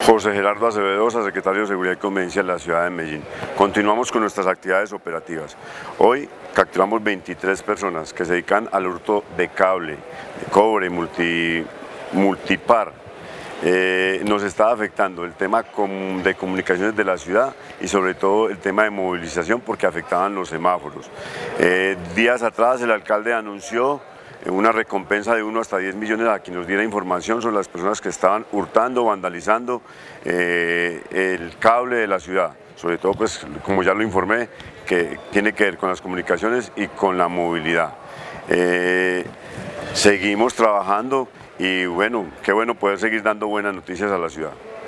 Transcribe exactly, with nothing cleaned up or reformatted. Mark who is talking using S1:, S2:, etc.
S1: José Gerardo Acevedo, secretario de Seguridad y Convivencia de la ciudad de Medellín. Continuamos con nuestras actividades operativas. Hoy capturamos veintitrés personas que se dedican al hurto de cable, de cobre, multi, multipar. Eh, nos está afectando el tema de comunicaciones de la ciudad y sobre todo el tema de movilización porque afectaban los semáforos. Eh, días atrás el alcalde anunció una recompensa de uno hasta diez millones a quien nos diera información sobre las personas que estaban hurtando, vandalizando eh, el cable de la ciudad. Sobre todo, pues, como ya lo informé, que tiene que ver con las comunicaciones y con la movilidad. Eh, seguimos trabajando y bueno, qué bueno poder seguir dando buenas noticias a la ciudad.